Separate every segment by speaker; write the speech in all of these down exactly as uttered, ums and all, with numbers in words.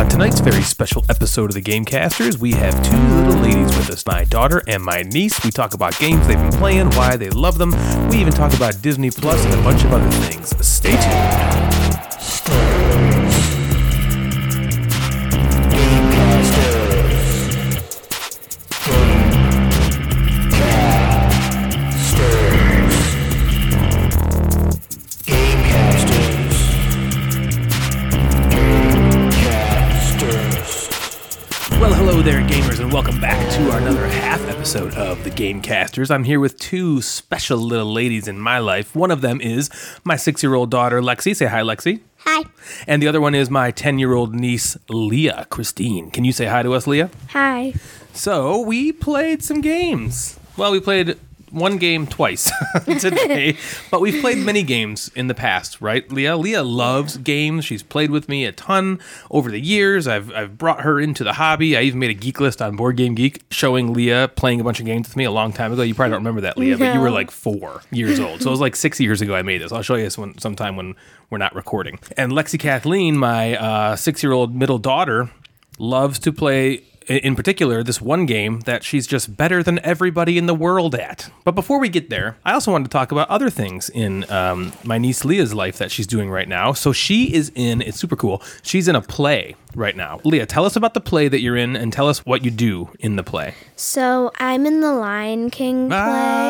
Speaker 1: tonight's very special episode of the Gamecasters, we have two little ladies with us, my daughter and my niece. We talk about games they've been playing, why they love them. We even talk about Disney Plus and a bunch of other things. Stay tuned. Well, hello there, gamers, and welcome back to our another half episode of the Gamecasters. I'm here with two special little ladies in my life. One of them is my six-year-old daughter, Lexi. Say hi, Lexi.
Speaker 2: Hi.
Speaker 1: And the other one is my ten-year-old niece, Leah. Christine. Can you say hi to us, Leah?
Speaker 2: Hi.
Speaker 1: So, we played some games. Well, we played one game twice today, but we've played many games in the past, right, Leah? Leah loves games. She's played with me a ton over the years. I've I've brought her into the hobby. I even made a geek list on Board Game Geek showing Leah playing a bunch of games with me a long time ago. You probably don't remember that, Leah, no. But you were like four years old. So it was like six years ago I made this. I'll show you this one sometime when we're not recording. And Lexi Kathleen, my uh, six-year-old middle daughter, loves to play, in particular, this one game that she's just better than everybody in the world at. But before we get there, I also wanted to talk about other things in um, my niece Leah's life that she's doing right now. So she is in, it's super cool, she's in a play right now. Leah, tell us about the play that you're in and tell us what you do in the play.
Speaker 2: So I'm in the Lion King play.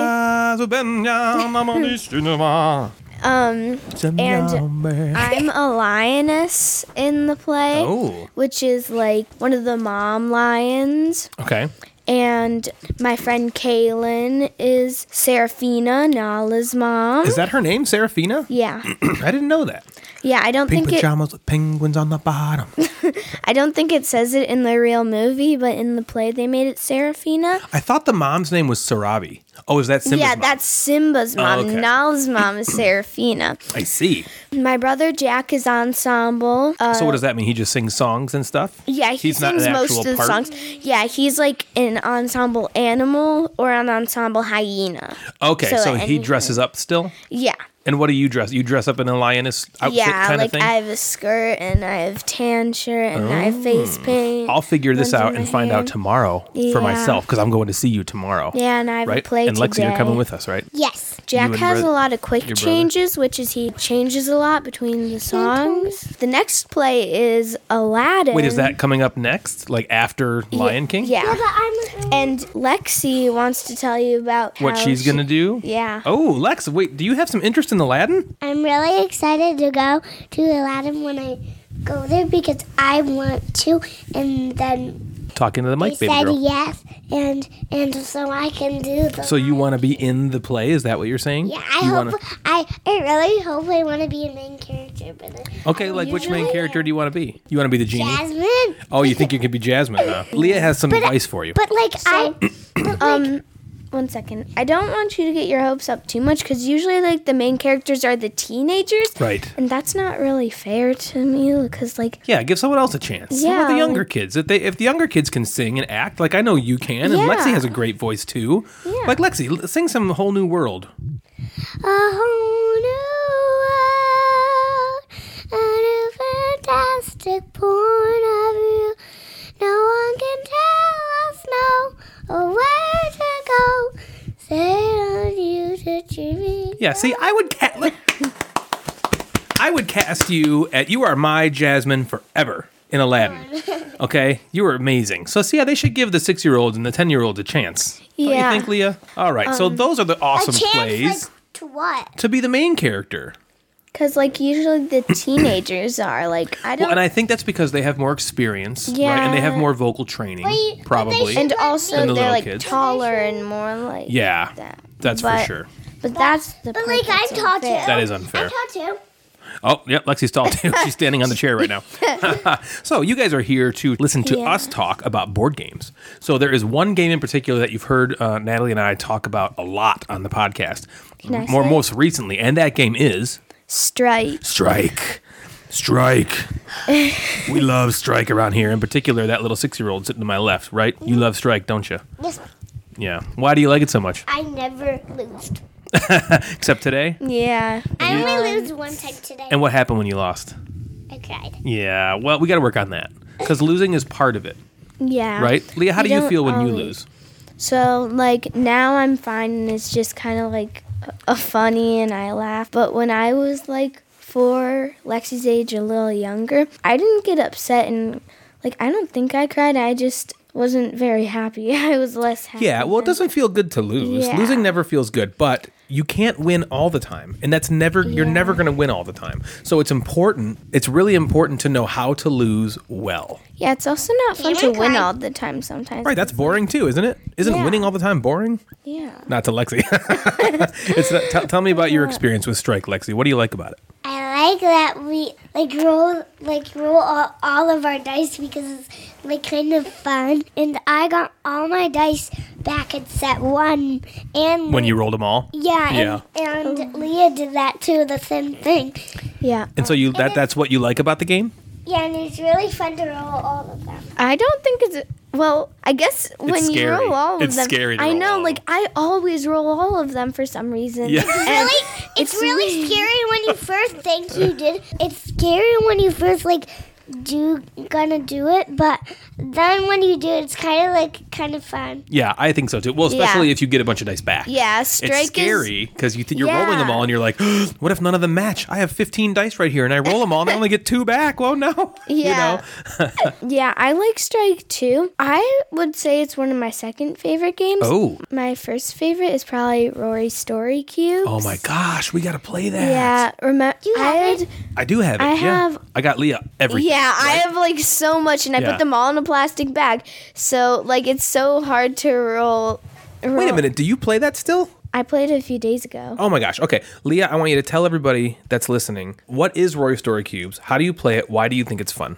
Speaker 2: Um, and I'm a lioness in the play,
Speaker 1: oh.
Speaker 2: which is like one of the mom lions.
Speaker 1: Okay.
Speaker 2: And my friend Kaylin is Seraphina, Nala's mom.
Speaker 1: Is that her name, Seraphina?
Speaker 2: Yeah.
Speaker 1: I didn't know that.
Speaker 2: Yeah, I don't
Speaker 1: Pink
Speaker 2: think
Speaker 1: pajamas
Speaker 2: it...
Speaker 1: with penguins on the bottom.
Speaker 2: I don't think it says it in the real movie, but in the play they made it Seraphina.
Speaker 1: I thought the mom's name was Sarabi. Oh, is that Simba's
Speaker 2: yeah,
Speaker 1: mom?
Speaker 2: Yeah, that's Simba's mom.
Speaker 1: Oh, okay.
Speaker 2: Nala's mom is Seraphina.
Speaker 1: I see.
Speaker 2: My brother Jack is ensemble. Uh,
Speaker 1: so what does that mean? He just sings songs and stuff?
Speaker 2: Yeah, he
Speaker 1: he's
Speaker 2: sings
Speaker 1: not an
Speaker 2: most
Speaker 1: actual
Speaker 2: of the
Speaker 1: part?
Speaker 2: songs. Yeah, he's like an ensemble animal or an ensemble hyena.
Speaker 1: Okay, so, so he
Speaker 2: anything.
Speaker 1: dresses up still?
Speaker 2: Yeah.
Speaker 1: And what do you dress? You dress up in a lioness outfit
Speaker 2: yeah,
Speaker 1: kind
Speaker 2: like
Speaker 1: of thing?
Speaker 2: I have a skirt and I have tan shirt and oh. I have face paint.
Speaker 1: I'll figure this out and find
Speaker 2: hair.
Speaker 1: out tomorrow
Speaker 2: yeah.
Speaker 1: for myself because I'm going to see you tomorrow.
Speaker 2: Yeah, and I have
Speaker 1: right?
Speaker 2: a play
Speaker 1: And Lexi,
Speaker 2: today.
Speaker 1: you're coming with us, right?
Speaker 2: Yes. Jack has
Speaker 1: bro-
Speaker 2: a lot of quick changes, which is he changes a lot between the songs. The next play is Aladdin.
Speaker 1: Wait, is that coming up next? Like after Lion
Speaker 2: yeah.
Speaker 1: King?
Speaker 2: Yeah. yeah but and Lexi wants to tell you about
Speaker 1: what
Speaker 2: how
Speaker 1: she's
Speaker 2: she,
Speaker 1: going to do?
Speaker 2: Yeah.
Speaker 1: Oh, Lex, wait, do you have some interest in Aladdin?
Speaker 3: I'm really excited to go to Aladdin when I go there because I want to, and then
Speaker 1: talking to the mic,
Speaker 3: they
Speaker 1: baby
Speaker 3: said
Speaker 1: girl.
Speaker 3: yes, and and so I can do the.
Speaker 1: So you want to be in the play? Is that what you're saying?
Speaker 3: Yeah, I
Speaker 1: you
Speaker 3: hope.
Speaker 1: Wanna...
Speaker 3: I I really hope I want to be a main character, but I,
Speaker 1: okay,
Speaker 3: I
Speaker 1: like which main
Speaker 3: really
Speaker 1: character do you want to be? You want to be the genie?
Speaker 3: Jasmine.
Speaker 1: Oh, you think you could be Jasmine? Huh? Leah has some
Speaker 3: but,
Speaker 1: advice for you.
Speaker 3: But like so, I, but like,
Speaker 2: um. One second. I don't want you to get your hopes up too much because usually, like, the main characters are the teenagers.
Speaker 1: Right.
Speaker 2: And that's not really fair to me because, like...
Speaker 1: Yeah, give someone else a chance.
Speaker 2: Yeah.
Speaker 1: Some of the younger kids. If, they, if the younger kids can sing and act, like I know you can, and
Speaker 2: yeah.
Speaker 1: Lexi has a great voice, too.
Speaker 2: Yeah.
Speaker 1: Like, Lexi, sing some Whole New World.
Speaker 3: A whole new world, a new fantastic point of view. No one can tell us no. Oh, where to go? Say on you to dream.
Speaker 1: Yeah, see, I would ca- I would cast you at you are my Jasmine forever in Aladdin. Okay, you are amazing. So, see, yeah, they should give the six-year-olds and the ten-year-olds a chance.
Speaker 2: Yeah.
Speaker 1: Don't you think, Leah? All right, um, so those are the awesome
Speaker 3: a chance,
Speaker 1: plays
Speaker 3: like, to what?
Speaker 1: to be the main character.
Speaker 2: Because, like, usually the teenagers are, like, I don't...
Speaker 1: Well, and I think that's because they have more experience,
Speaker 2: yeah.
Speaker 1: right? And they have more vocal training,
Speaker 3: Wait,
Speaker 1: probably.
Speaker 2: And also,
Speaker 1: than the
Speaker 2: they're, like,
Speaker 1: kids.
Speaker 2: taller and more, like,
Speaker 1: Yeah,
Speaker 2: that.
Speaker 1: that's
Speaker 2: but,
Speaker 1: for sure.
Speaker 2: But that's the
Speaker 3: But,
Speaker 2: part
Speaker 3: like, I'm
Speaker 2: that's
Speaker 3: tall,
Speaker 2: unfair.
Speaker 3: too.
Speaker 1: That is unfair.
Speaker 3: I'm tall, too.
Speaker 1: Oh, yep, Lexi's tall, too. She's standing on the chair right now. So you guys are here to listen to
Speaker 2: yeah.
Speaker 1: us talk about board games. So there is one game in particular that you've heard uh, Natalie and I talk about a lot on the podcast,
Speaker 2: Can I
Speaker 1: more
Speaker 2: say?
Speaker 1: most recently, and that game is...
Speaker 2: Strike.
Speaker 1: Strike. Strike. We love Strike around here. In particular, that little six-year-old sitting to my left, right? You love Strike, don't you?
Speaker 3: Yes.
Speaker 1: Yeah. Why do you like it so much?
Speaker 3: I never lose.
Speaker 1: Except today?
Speaker 2: Yeah.
Speaker 3: I
Speaker 2: Yeah.
Speaker 3: only lose one time today.
Speaker 1: And what happened when you lost?
Speaker 3: I cried.
Speaker 1: Yeah, well, we got to work on that. because losing is part of it,
Speaker 2: Yeah.
Speaker 1: right? Leah, how
Speaker 2: You
Speaker 1: do you
Speaker 2: don't
Speaker 1: feel when you
Speaker 2: always-
Speaker 1: lose?
Speaker 2: So, like, now I'm fine and it's just kind of like a, a funny and I laugh. But when I was like four, Lexi's age, a little younger, I didn't get upset and, like, I don't think I cried. I just wasn't very happy. I was less happy.
Speaker 1: Yeah, well, it
Speaker 2: than-
Speaker 1: doesn't feel good to lose.
Speaker 2: Yeah.
Speaker 1: Losing never feels good, but you can't win all the time. And that's never, you're
Speaker 2: Yeah.
Speaker 1: never going to win all the time. So it's important, it's really important to know how to lose well.
Speaker 2: Yeah, it's also not fun
Speaker 3: Can
Speaker 2: to
Speaker 3: I
Speaker 2: win
Speaker 3: cry?
Speaker 2: all the time sometimes.
Speaker 1: Right, that's boring too, isn't it? Isn't
Speaker 2: Yeah.
Speaker 1: winning all the time boring?
Speaker 2: Yeah.
Speaker 1: Not to Lexi. it's not, tell, tell me about your experience with Strike, Lexi. What do you like about it?
Speaker 3: I like that we like roll like roll all, all of our dice because it's like kind of fun. And I got all my dice back at set one. And
Speaker 1: When you rolled them all?
Speaker 3: yeah,
Speaker 1: Yeah.
Speaker 3: and, and Leah did that too, the same thing.
Speaker 2: Yeah.
Speaker 1: And so you that that's what you like about the game?
Speaker 3: Yeah, and it's really fun to roll all of them.
Speaker 2: I don't think it's well. I guess when you
Speaker 1: scary.
Speaker 2: roll all of
Speaker 1: It's
Speaker 2: them,
Speaker 1: scary to
Speaker 2: I
Speaker 1: roll
Speaker 2: know.
Speaker 1: all of
Speaker 2: like
Speaker 1: them.
Speaker 2: I always roll all of them for some reason.
Speaker 1: Yeah.
Speaker 2: And
Speaker 3: Really, it's, really scary when you first think you did. It's scary when you first like do gonna do it, but then when you do it, it's kind of like kind of fun.
Speaker 1: Yeah, I think so too. Well, especially
Speaker 2: Yeah.
Speaker 1: if you get a bunch of dice back.
Speaker 2: Yeah, strike
Speaker 1: It's
Speaker 2: is-
Speaker 1: scary because you th- you're rolling them
Speaker 2: Yeah.
Speaker 1: all and you're like, what if none of them match? I have fifteen dice right here and I roll them all and I only get two back. Well, no.
Speaker 2: Yeah.
Speaker 1: You know?
Speaker 2: Yeah, I like Strike too. I would say it's one of my second favorite games.
Speaker 1: Oh.
Speaker 2: My first favorite is probably Rory's Story Cube.
Speaker 1: Oh my gosh, we got to play that.
Speaker 2: Yeah, remember?
Speaker 3: you
Speaker 2: I
Speaker 3: have
Speaker 2: had,
Speaker 1: I do have it.
Speaker 2: I
Speaker 1: yeah.
Speaker 2: have-
Speaker 1: I got Leah everything.
Speaker 2: Yeah, I
Speaker 1: right?
Speaker 2: have like so much, and I
Speaker 1: Yeah.
Speaker 2: put them all in a plastic bag. So like it's so hard to roll. roll.
Speaker 1: Wait a minute. Do you play that still?
Speaker 2: I played it a few days ago.
Speaker 1: Oh my gosh. Okay. Leah, I want you to tell everybody that's listening, what is Rory Story Cubes? How do you play it? Why do you think it's fun?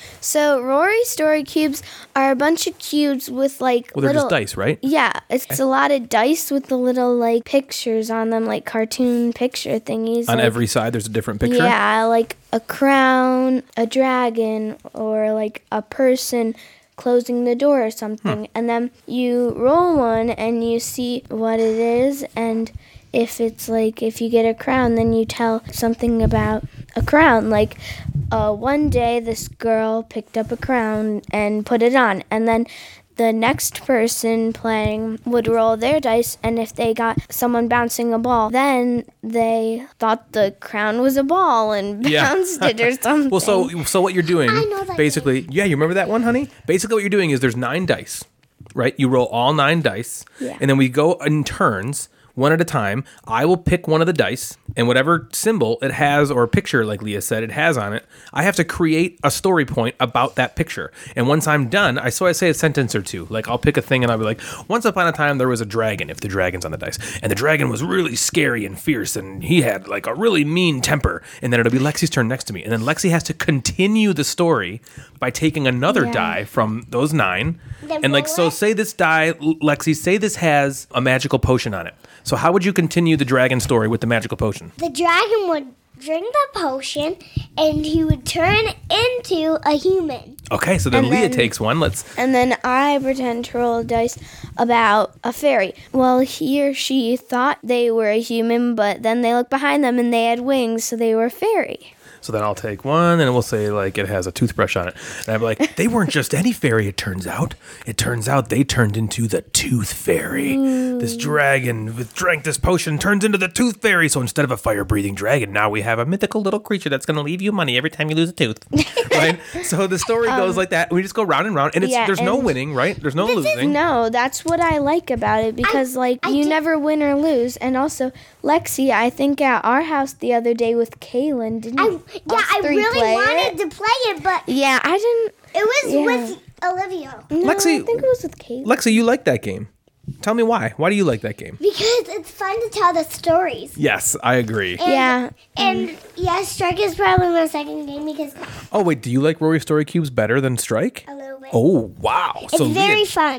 Speaker 2: So Rory Story Cubes are a bunch of cubes with like
Speaker 1: Well, they're
Speaker 2: little
Speaker 1: just dice, right?
Speaker 2: Yeah, it's a lot of dice with the little like pictures on them, like cartoon picture thingies.
Speaker 1: On
Speaker 2: like,
Speaker 1: every side, there's a different picture.
Speaker 2: Yeah, like a crown, a dragon, or like a person closing the door or something.
Speaker 1: Hmm.
Speaker 2: And then you roll one and you see what it is. And if it's like, if you get a crown, then you tell something about a crown. Like, uh, one day this girl picked up a crown and put it on. And then the next person playing would roll their dice, and if they got someone bouncing a ball, then they thought the crown was a ball and
Speaker 1: Yeah.
Speaker 2: bounced it or something.
Speaker 1: Well, so so what you're doing,
Speaker 3: I know that
Speaker 1: basically, yeah, you remember that one, honey? Basically, what you're doing is there's nine dice, right? You roll all nine dice,
Speaker 2: Yeah.
Speaker 1: and then we go in turns, one at a time. I will pick one of the dice, and whatever symbol it has or picture, like Leah said, it has on it, I have to create a story point about that picture. And once I'm done, I so I say a sentence or two. Like I'll pick a thing, and I'll be like, "Once upon a time, there was a dragon." If the dragon's on the dice, and the dragon was really scary and fierce, and he had like a really mean temper. And then it'll be Lexi's turn next to me, and then Lexi has to continue the story by taking another
Speaker 2: Yeah.
Speaker 1: die from those nine,
Speaker 3: Then
Speaker 1: and like
Speaker 3: roll
Speaker 1: so.
Speaker 3: it.
Speaker 1: Say this die, L- Lexi. Say this has a magical potion on it. So how would you continue the dragon story with the magical potion?
Speaker 3: The dragon would drink the potion, and he would turn into a human.
Speaker 1: Okay, so then
Speaker 2: And
Speaker 1: Leah
Speaker 2: then-
Speaker 1: takes one. Let's.
Speaker 2: And then I pretend to roll a dice about a fairy. Well, he or she thought they were a human, but then they looked behind them and they had wings, so they were a fairy.
Speaker 1: So then I'll take one, and we'll say like it has a toothbrush on it, and I'm like, they weren't just any fairy. It turns out, it turns out they turned into the Tooth Fairy. This dragon with drank this potion turns into the Tooth Fairy. So instead of a fire-breathing dragon, now we have a mythical little creature that's going to leave you money every time you lose a tooth. Right? So the story goes like that. We just go round and round, and it's
Speaker 2: yeah,
Speaker 1: there's no
Speaker 2: and-
Speaker 1: winning, right? There's no losing.
Speaker 2: No, that's what I like about it because, like,
Speaker 3: I
Speaker 2: you
Speaker 3: did-
Speaker 2: never win or lose. And also, Lexi, I think at our house the other day with Kaylin, didn't
Speaker 3: I,
Speaker 2: us
Speaker 3: yeah, I
Speaker 2: three
Speaker 3: really
Speaker 2: play
Speaker 3: wanted
Speaker 2: it?
Speaker 3: to play it, but
Speaker 2: Yeah, I didn't.
Speaker 3: it was
Speaker 2: Yeah.
Speaker 3: with Olivia.
Speaker 2: No,
Speaker 1: Lexi-
Speaker 2: I think it was with Kaylin.
Speaker 1: Lexi, you like that game? Tell me why. Why do you like that game?
Speaker 3: Because it's fun to tell the stories.
Speaker 1: Yes, I agree.
Speaker 3: And,
Speaker 2: Yeah.
Speaker 3: And yeah, Strike is probably my second game because
Speaker 1: Oh wait, do you like Rory Story Cubes better than Strike?
Speaker 3: a little bit.
Speaker 1: Oh wow!
Speaker 3: it's
Speaker 1: so
Speaker 3: very
Speaker 1: Leah,
Speaker 3: fun.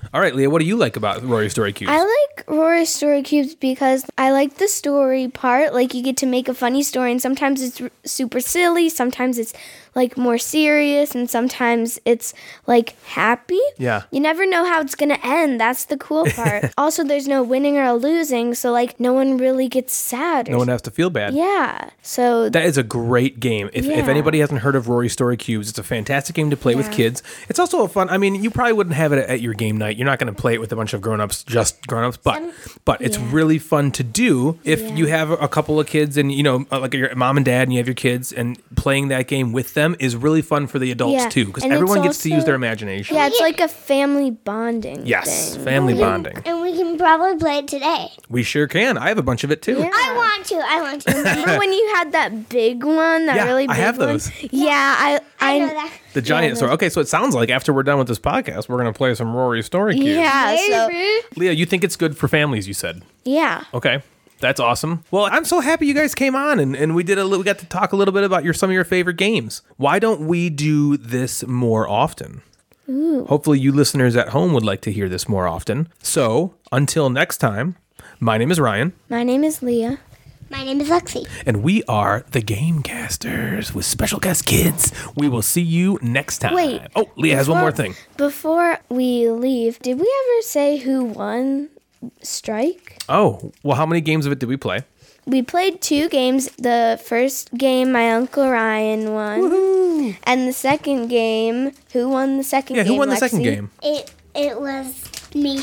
Speaker 1: All right, Leah, what do you like about Rory Story Cubes?
Speaker 2: I like Rory Story Cubes because I like the story part. Like, you get to make a funny story, and sometimes it's r- super silly, sometimes it's like more serious, and sometimes it's like happy.
Speaker 1: Yeah.
Speaker 2: You never know how it's gonna end. That's the cool part. Also, there's no winning or losing, so like no one really gets sad. Or
Speaker 1: no one has to feel bad.
Speaker 2: Yeah. So
Speaker 1: That is a great game. If, if
Speaker 2: Yeah.
Speaker 1: anybody hasn't heard of Rory Story Cubes, it's a fantastic game to play with
Speaker 2: Yeah.
Speaker 1: kids. It's also a fun. I mean, you probably wouldn't have it at your game night. You're not going to play it with a bunch of grown-ups, just grown-ups. But but it's
Speaker 2: Yeah.
Speaker 1: really fun to do if
Speaker 2: Yeah.
Speaker 1: you have a couple of kids and you know, like your mom and dad, and you have your kids, and playing that game with them is really fun for the adults
Speaker 2: Yeah.
Speaker 1: too, because
Speaker 2: And it's
Speaker 1: everyone gets to use
Speaker 2: also-
Speaker 1: their imagination.
Speaker 2: yeah, it's like a family bonding.
Speaker 1: Yes,
Speaker 2: thing.
Speaker 1: family bonding.
Speaker 3: And we can probably play it today.
Speaker 1: We sure can. I have a bunch of it too.
Speaker 2: Yeah.
Speaker 3: I want to. I want to.
Speaker 2: Remember when you had that big one, that
Speaker 1: Yeah,
Speaker 2: really
Speaker 1: I
Speaker 2: big
Speaker 1: have
Speaker 2: one?
Speaker 1: those.
Speaker 2: Yeah, I
Speaker 3: I
Speaker 2: I,
Speaker 3: know that.
Speaker 1: The giant
Speaker 2: Yeah,
Speaker 1: story. Okay, so it sounds like after we're done with this podcast, we're going to play some Rory Story Cubes.
Speaker 2: Yeah, so
Speaker 1: Leah, you think it's good for families, you said.
Speaker 2: yeah.
Speaker 1: Okay. That's awesome. Well, I'm so happy you guys came on and, and we did a li- we got to talk a little bit about your some of your favorite games. Why don't we do this more often? Hopefully you listeners at home would like to hear this more often. So, until next time, my name is Ryan
Speaker 2: My name is Leah.
Speaker 3: My name is Lexi.
Speaker 1: and we are the Gamecasters with special guest kids. We will see you next time.
Speaker 2: Wait.
Speaker 1: Oh, Leah has one more thing.
Speaker 2: Before we leave, did we ever say who won Strike?
Speaker 1: Oh, well, how many games of it did we play?
Speaker 2: We played two games. The first game, my Uncle Ryan won. And the second game, who won the second
Speaker 1: Yeah,
Speaker 2: game?
Speaker 1: who won the
Speaker 2: Lexi?
Speaker 1: second game?
Speaker 3: It it was me.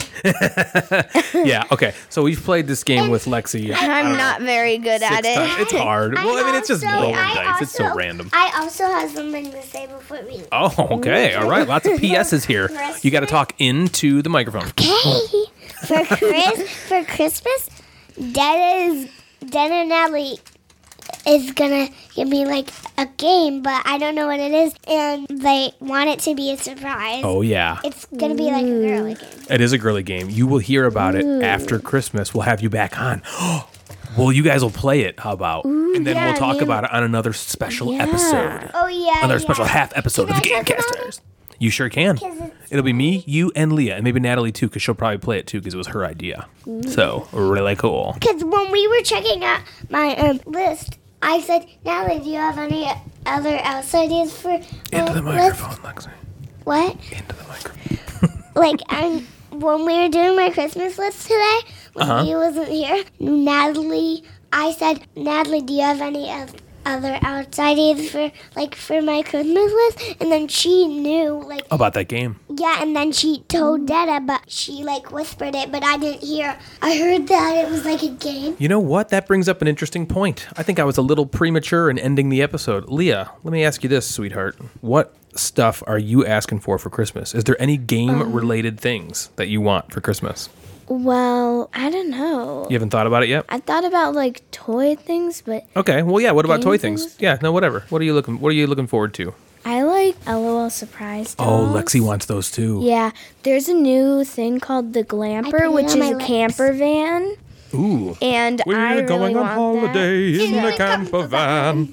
Speaker 1: Yeah, okay. So we've played this game with Lexi.
Speaker 2: I'm not very good at
Speaker 1: Six
Speaker 2: it.
Speaker 1: times. It's hard. Well, I mean, it's just
Speaker 3: also-
Speaker 1: rolling
Speaker 3: I
Speaker 1: dice. It's so
Speaker 3: also-
Speaker 1: random.
Speaker 3: I also have something to say before we.
Speaker 1: Oh, okay. All right. Lots of P S's here. You got to talk into the microphone.
Speaker 3: Okay. For Chris, for Christmas, Dad is Dad and Natalie is gonna give me like a game, but I don't know what it is, and they want it to be a surprise.
Speaker 1: Oh, yeah.
Speaker 3: It's gonna be like a girly game.
Speaker 1: It is a girly game. You will hear about it after Christmas. We'll have you back on. Well, you guys will play it. How about? And then
Speaker 2: yeah,
Speaker 1: we'll talk
Speaker 2: me and-
Speaker 1: about it on another special
Speaker 2: Yeah.
Speaker 1: episode.
Speaker 3: Oh yeah.
Speaker 1: Another
Speaker 3: yeah.
Speaker 1: special half episode
Speaker 3: Can
Speaker 1: of the
Speaker 3: I talk about
Speaker 1: Gamecasters. You sure can.
Speaker 3: 'Cause it's-
Speaker 1: It'll be me, you, and Leah, and maybe Natalie too, because she'll probably play it too, because it was her idea. So really cool.
Speaker 3: Because when we were checking out my um, list, I said, Natalie, do you have any other else ideas for
Speaker 1: Into the
Speaker 3: uh,
Speaker 1: microphone,
Speaker 3: list?
Speaker 1: Lexi.
Speaker 3: What?
Speaker 1: Into the microphone.
Speaker 3: Like, um, when we were doing my Christmas list today, when
Speaker 1: Uh-huh.
Speaker 3: he wasn't here, Natalie, I said, Natalie, do you have any oth- other else ideas for, like, for my Christmas list? And then she knew, like,
Speaker 1: About that game.
Speaker 3: yeah, and then she told Dada, but she, like, whispered it, but I didn't hear. I heard that it was, like, a game.
Speaker 1: You know what? That brings up an interesting point. I think I was a little premature in ending the episode. Leah, let me ask you this, sweetheart. What stuff are you asking for for Christmas? Is there any game-related things that you want for Christmas?
Speaker 2: Well, I don't know.
Speaker 1: You haven't thought about it yet?
Speaker 2: I thought about like toy things, but
Speaker 1: Okay. Well, yeah. What about
Speaker 2: Game
Speaker 1: toy things?
Speaker 2: things?
Speaker 1: Yeah. No. Whatever. What are you looking? What are you looking forward to?
Speaker 2: I like LOL surprise
Speaker 1: Oh,
Speaker 2: dolls.
Speaker 1: Lexi wants those too.
Speaker 2: Yeah, there's a new thing called the
Speaker 3: I put
Speaker 2: Glamper,
Speaker 3: it
Speaker 2: which
Speaker 3: on
Speaker 2: is
Speaker 3: my
Speaker 2: a
Speaker 3: lips.
Speaker 2: camper van,
Speaker 1: Ooh.
Speaker 2: and
Speaker 1: We're
Speaker 2: I really
Speaker 1: going on
Speaker 2: want
Speaker 1: holiday
Speaker 2: that.
Speaker 1: in the camper van.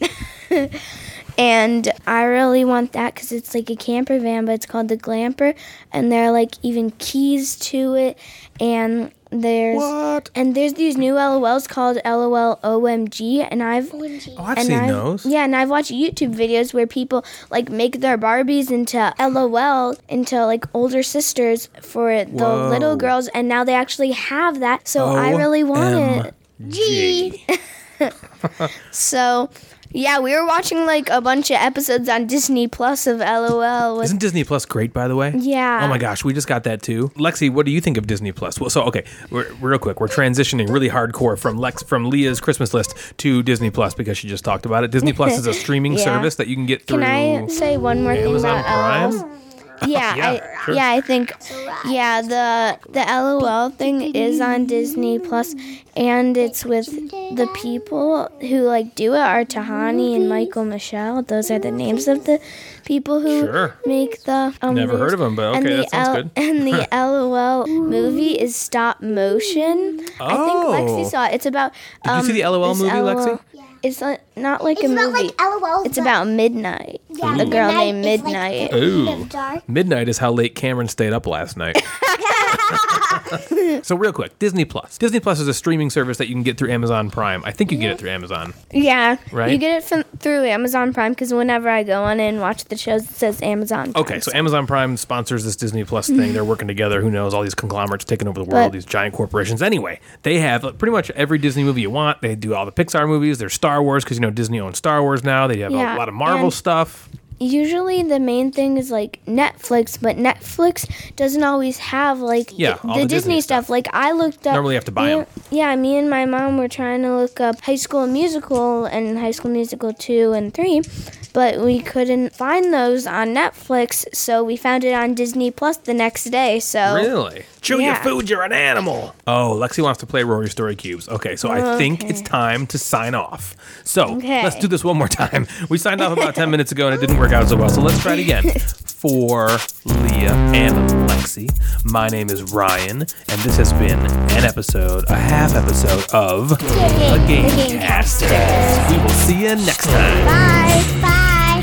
Speaker 2: And I really want that because it's like a camper van, but it's called the Glamper, and there are like even keys to it, and there's
Speaker 1: What?
Speaker 2: and there's these new LOLs called LOL O M G, and I've
Speaker 1: Oh, I've
Speaker 2: and
Speaker 1: seen
Speaker 2: I've-
Speaker 1: those.
Speaker 2: Yeah, and I've watched YouTube videos where people like make their Barbies into LOL, into like older sisters for the
Speaker 1: Whoa.
Speaker 2: little girls, and now they actually have that. So I really want it.
Speaker 1: G.
Speaker 2: So yeah, we were watching like a bunch of episodes on Disney Plus of LOL. With,
Speaker 1: Isn't Disney Plus great, by the way?
Speaker 2: Yeah.
Speaker 1: Oh my gosh, we just got that too. Lexi, what do you think of Disney Plus? Well, so okay, we're, real quick, we're transitioning really hardcore from Lex from Leah's Christmas list to Disney Plus because she just talked about it. Disney Plus is a streaming
Speaker 2: Yeah.
Speaker 1: service that you can get through.
Speaker 2: Can I say one more thing
Speaker 1: Amazon
Speaker 2: about LOL?
Speaker 1: Prime?
Speaker 2: Yeah,
Speaker 1: Yeah,
Speaker 2: I,
Speaker 1: sure.
Speaker 2: yeah, I think yeah the the LOL thing is on Disney Plus, and it's with the people who like do it are Tahani and Michael Michelle. Those are the names of the people who
Speaker 1: Sure.
Speaker 2: make the. Um,
Speaker 1: Never heard of them, but
Speaker 2: and
Speaker 1: okay,
Speaker 2: the
Speaker 1: that sounds
Speaker 2: L-
Speaker 1: good.
Speaker 2: And the LOL movie is stop motion. I think
Speaker 1: Oh.
Speaker 2: Lexi saw it. It's about.
Speaker 1: Did you
Speaker 2: um,
Speaker 1: see the LOL
Speaker 2: this
Speaker 1: movie, Lexi?
Speaker 2: It's not, not like
Speaker 3: It's
Speaker 2: a
Speaker 3: about
Speaker 2: movie.
Speaker 3: like LOL.
Speaker 2: It's about Midnight.
Speaker 3: yeah,
Speaker 2: the girl named
Speaker 3: Midnight is, like,
Speaker 2: Midnight.
Speaker 3: the end
Speaker 1: Ooh.
Speaker 3: of dark.
Speaker 1: Midnight is how late Cameron stayed up last night. So real quick, Disney Plus. Disney Plus is a streaming service that you can get through Amazon Prime. I think you get it through Amazon.
Speaker 2: Yeah.
Speaker 1: Right?
Speaker 2: You get it from, through Amazon Prime because whenever I go on and watch the shows, it says Amazon Prime.
Speaker 1: Okay, so Amazon Prime sponsors this Disney Plus thing. They're working together. Who knows? All these conglomerates taking over the world,
Speaker 2: But-
Speaker 1: these giant corporations. Anyway, they have pretty much every Disney movie you want. They do all the Pixar movies. There's Star Wars because, you know, Disney owns Star Wars now. They have a
Speaker 2: Yeah,
Speaker 1: lot of Marvel
Speaker 2: and-
Speaker 1: stuff.
Speaker 2: Usually the main thing is like Netflix, but Netflix doesn't always have like
Speaker 1: Yeah,
Speaker 2: the,
Speaker 1: all
Speaker 2: the
Speaker 1: the
Speaker 2: Disney,
Speaker 1: Disney
Speaker 2: stuff. Like I looked up.
Speaker 1: Normally you have to buy
Speaker 2: me-
Speaker 1: 'em.
Speaker 2: Yeah, me and my mom were trying to look up High School Musical and High School Musical two and three, but we couldn't find those on Netflix, so we found it on Disney Plus the next day. So
Speaker 1: Really? Chew your
Speaker 2: Yeah.
Speaker 1: food, you're an animal. Oh, Lexi wants to play Rory Story Cubes. Okay, so I think
Speaker 2: Okay.
Speaker 1: it's time to sign off. So
Speaker 2: Okay.
Speaker 1: let's do this one more time. We signed off about ten minutes ago and it didn't work out so well, so let's try it again. For Leah and Lexi, my name is Ryan, and this has been an episode, a half episode of The
Speaker 2: Game
Speaker 1: Gamecasters. We will see you next time.
Speaker 3: Bye. Bye.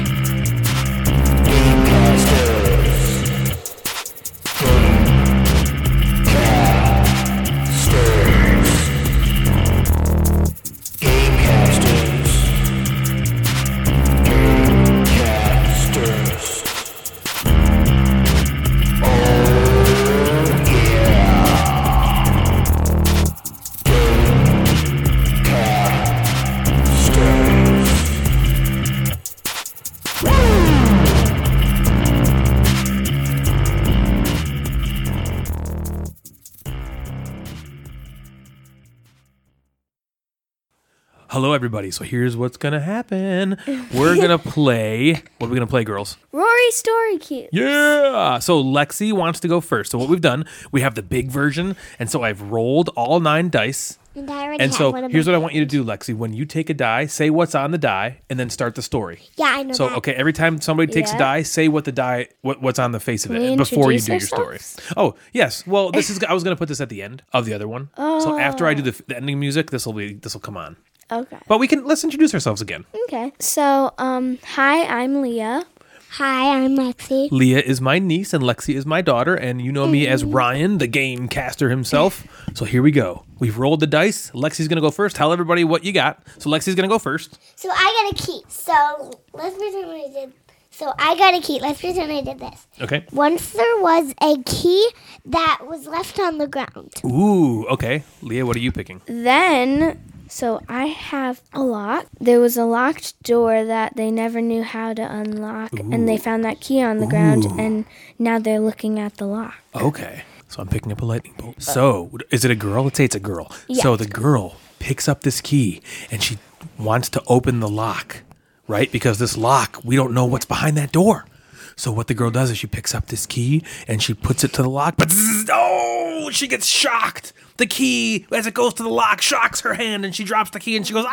Speaker 1: Hello, everybody. So here's what's going to happen. We're going to play. What are we going to play, girls?
Speaker 2: Rory Story Cube.
Speaker 1: Yeah. So Lexi wants to go first. So what we've done, we have the big version. And so I've rolled all nine dice.
Speaker 3: And I already
Speaker 1: And
Speaker 3: have
Speaker 1: so
Speaker 3: one of
Speaker 1: here's
Speaker 3: my-
Speaker 1: what I want you to do, Lexi. When you take a die, say what's on the die and then start the story.
Speaker 3: Yeah, I know
Speaker 1: So,
Speaker 3: that.
Speaker 1: okay, every time somebody takes a
Speaker 2: Yeah.
Speaker 1: die, say what the die, what, what's on the face of
Speaker 2: Can
Speaker 1: it
Speaker 2: we
Speaker 1: before you do your
Speaker 2: introduce
Speaker 1: story.
Speaker 2: ourselves?
Speaker 1: Oh, yes. Well, this is, I was going to put this at the end of the other one. So after I do the, the ending music, this will be, this will come on.
Speaker 2: Okay.
Speaker 1: But we can, let's introduce ourselves again.
Speaker 2: Okay. So, um, hi, I'm Leah.
Speaker 3: Hi, I'm Lexi.
Speaker 1: Leah is my niece and Lexi is my daughter, and you know me as Ryan, the game caster himself. So here we go. We've rolled the dice. Lexi's going to go first. Tell everybody what you got. So Lexi's going to go first.
Speaker 3: So I got a key. So let's pretend I did. So I got a key. Let's pretend I did this.
Speaker 1: Okay.
Speaker 3: Once there was a key that was left on the ground.
Speaker 1: Ooh, okay. Leah, what are you picking?
Speaker 2: Then, so I have a lock. There was a locked door that they never knew how to unlock, and they found that key on the ground, and now they're looking at the lock.
Speaker 1: Okay. So I'm picking up a lightning bolt. So is it a girl? Let's say it's a girl.
Speaker 2: Yeah.
Speaker 1: So the girl picks up this key and she wants to open the lock, right? Because this lock, we don't know what's behind that door. So what the girl does is she picks up this key and she puts it to the lock, but zzz, oh, she gets shocked. The key, as it goes to the lock, shocks her hand and she drops the key and she goes,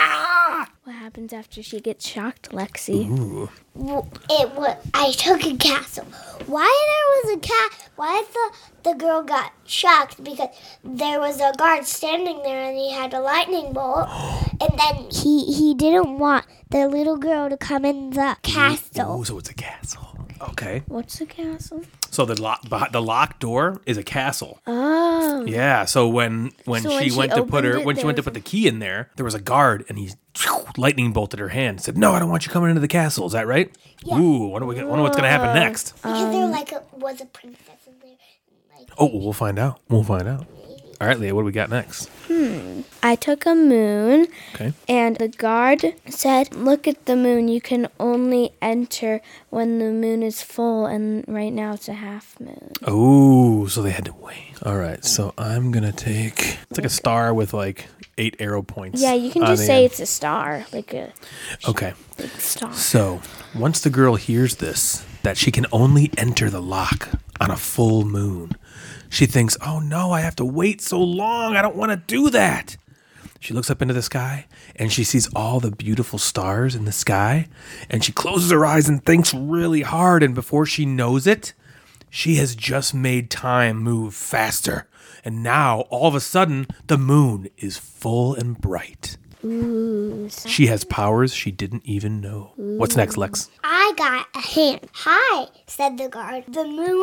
Speaker 1: ah!
Speaker 2: What happens after she gets shocked, Lexi?
Speaker 1: Ooh.
Speaker 3: W- It was. I took a castle. Why there was a cat? Why the the girl got shocked because there was a guard standing there and he had a lightning bolt, and then he he didn't want the little girl to come in the castle.
Speaker 1: Ooh, so it's a castle. Okay.
Speaker 2: What's a castle?
Speaker 1: So the lock, the locked door is a castle.
Speaker 2: Oh.
Speaker 1: Yeah, so when when
Speaker 2: So
Speaker 1: she
Speaker 2: when she
Speaker 1: went to put her
Speaker 2: opened it,
Speaker 1: when she
Speaker 2: there
Speaker 1: went to
Speaker 2: was
Speaker 1: put the key in there, there was a guard and he lightning bolted her hand. Said, "No, I don't want you coming into the castle." Is that right?
Speaker 3: Yeah.
Speaker 1: Ooh, wonder, we, wonder what's gonna happen next.
Speaker 3: Because there like a, was a princess in there. Like,
Speaker 1: Oh, well, we'll find out. We'll find out. All right, Leah, what do we got next?
Speaker 2: I took a moon,
Speaker 1: Okay.
Speaker 2: and the guard said, "Look at the moon. You can only enter when the moon is full, and right now it's a half moon."
Speaker 1: Oh, so they had to wait. All right, so I'm gonna take. It's like a star with like eight arrow points.
Speaker 2: Yeah, you can
Speaker 1: on
Speaker 2: just
Speaker 1: the
Speaker 2: say
Speaker 1: end.
Speaker 2: it's a star, like a
Speaker 1: Okay.
Speaker 2: big star.
Speaker 1: So, once the girl hears this, that she can only enter the lock on a full moon, she thinks, oh no, I have to wait so long. I don't want to do that. She looks up into the sky and she sees all the beautiful stars in the sky. And she closes her eyes and thinks really hard. And before she knows it, she has just made time move faster. And now, all of a sudden, the moon is full and bright.
Speaker 2: Ooh.
Speaker 1: She has powers she didn't even know. What's next, Lex?
Speaker 3: I got a hand. Hi, said the guard. The moon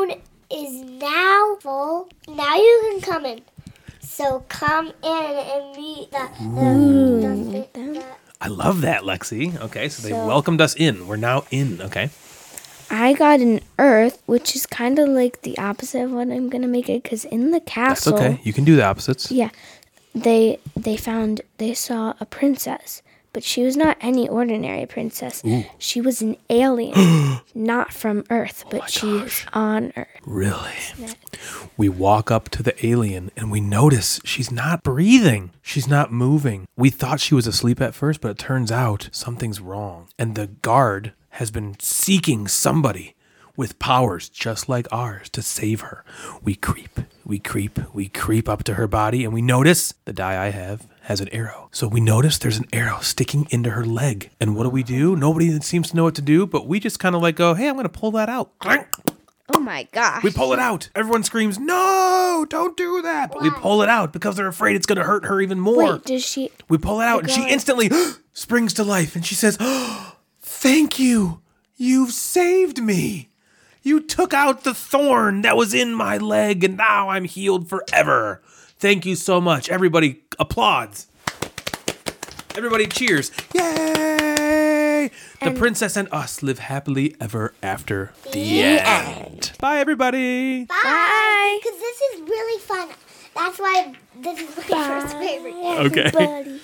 Speaker 3: is now full. Now you can come in. So come in and meet the, the, the, the, the
Speaker 1: I love that, Lexi. Okay, so they
Speaker 2: So-
Speaker 1: welcomed us in. We're now in. Okay.
Speaker 2: I got an earth, which is kind of like the opposite of what I'm gonna make it, because in the
Speaker 1: That's
Speaker 2: castle,
Speaker 1: okay. You can do the opposites.
Speaker 2: yeah, they they found they saw a princess, but she was not any ordinary princess. She was an alien, not from Earth, but she is on Earth.
Speaker 1: Really? We walk up to the alien and we notice she's not breathing. She's not moving. We thought she was asleep at first, but it turns out something's wrong. And the guard has been seeking somebody with powers just like ours to save her. We creep, we creep, we creep up to her body and we notice the die I have has an arrow. So we notice there's an arrow sticking into her leg. And what do we do? Nobody seems to know what to do, but we just kind of like go, hey, I'm going to pull that out.
Speaker 2: Oh my gosh!
Speaker 1: We pull it out. Everyone screams, no, don't do that. But we pull it out because they're afraid it's going to hurt her even more.
Speaker 2: Wait, does she?
Speaker 1: We pull it out and she
Speaker 2: God.
Speaker 1: instantly springs to life and she says, oh, thank you. You've saved me. You took out the thorn that was in my leg and now I'm healed forever. Thank you so much. Everybody applauds. Everybody cheers. Yay! The
Speaker 2: And-
Speaker 1: princess and us live happily ever after. The end. Bye, everybody.
Speaker 3: Bye. Because this is really fun. That's why this is my first favorite.
Speaker 1: Okay.
Speaker 2: Everybody.